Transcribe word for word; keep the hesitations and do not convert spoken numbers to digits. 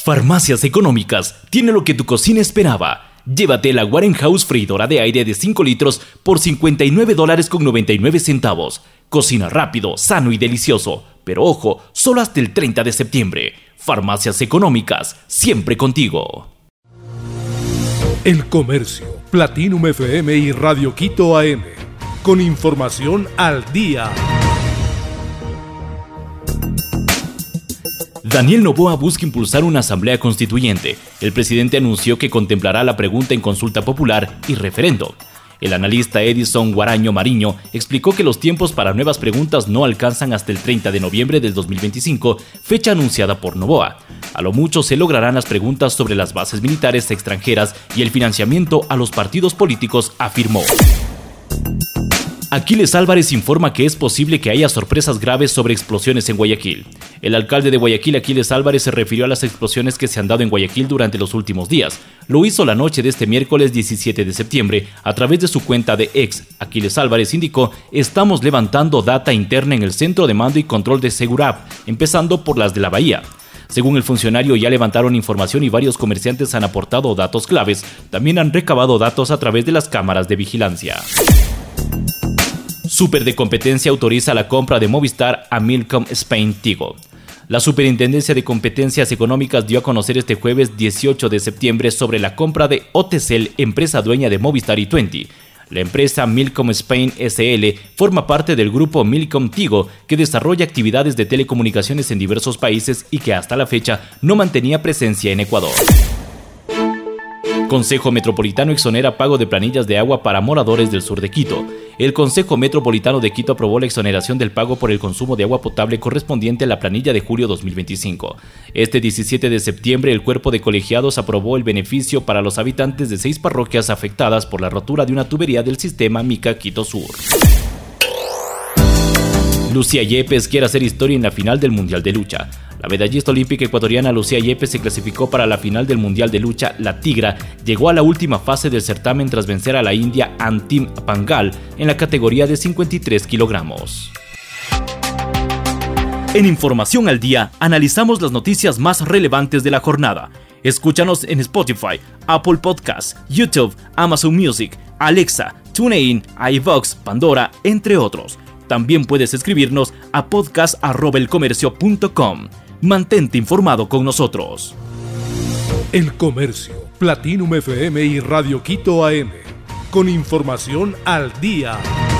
Farmacias Económicas tiene lo que tu cocina esperaba. Llévate la Warren House freidora de aire de cinco litros por cincuenta y nueve dólares con noventa y nueve centavos. Cocina rápido, sano y delicioso. Pero ojo, solo hasta el treinta de septiembre. Farmacias Económicas, siempre contigo. El Comercio, Platinum F M y Radio Quito A M. Con información al día. Daniel Noboa busca impulsar una asamblea constituyente. El presidente anunció que contemplará la pregunta en consulta popular y referendo. El analista Edison Guaraño Mariño explicó que los tiempos para nuevas preguntas no alcanzan hasta el treinta de noviembre del dos mil veinticinco, fecha anunciada por Noboa. A lo mucho se lograrán las preguntas sobre las bases militares extranjeras y el financiamiento a los partidos políticos, afirmó. Aquiles Álvarez informa que es posible que haya sorpresas graves sobre explosiones en Guayaquil. El alcalde de Guayaquil, Aquiles Álvarez, se refirió a las explosiones que se han dado en Guayaquil durante los últimos días. Lo hizo la noche de este miércoles diecisiete de septiembre a través de su cuenta de X. Aquiles Álvarez indicó: estamos levantando data interna en el Centro de Mando y Control de Segurap, empezando por las de la Bahía. Según el funcionario, ya levantaron información y varios comerciantes han aportado datos claves. También han recabado datos a través de las cámaras de vigilancia. Super de Competencia autoriza la compra de Movistar a Millicom Spain Tigo. La Superintendencia de Competencias Económicas dio a conocer este jueves dieciocho de septiembre sobre la compra de Otesel, empresa dueña de Movistar y Tuenti. La empresa Millicom Spain S L forma parte del grupo Millicom Tigo, que desarrolla actividades de telecomunicaciones en diversos países y que hasta la fecha no mantenía presencia en Ecuador. Consejo Metropolitano exonera pago de planillas de agua para moradores del sur de Quito. El Consejo Metropolitano de Quito aprobó la exoneración del pago por el consumo de agua potable correspondiente a la planilla de julio dos mil veinticinco. Este diecisiete de septiembre, el cuerpo de colegiados aprobó el beneficio para los habitantes de seis parroquias afectadas por la rotura de una tubería del sistema Mica Quito Sur. Lucía Yepes quiere hacer historia en la final del Mundial de Lucha. La medallista olímpica ecuatoriana Lucía Yepes se clasificó para la final del Mundial de Lucha. La Tigra llegó a la última fase del certamen tras vencer a la india Antim Pangal en la categoría de cincuenta y tres kilogramos. En Información al Día, analizamos las noticias más relevantes de la jornada. Escúchanos en Spotify, Apple Podcasts, YouTube, Amazon Music, Alexa, TuneIn, iVoox, Pandora, entre otros. También puedes escribirnos a podcast arroba elcomercio punto com. Mantente informado con nosotros. El Comercio, Platinum F M y Radio Quito A M. Con información al día.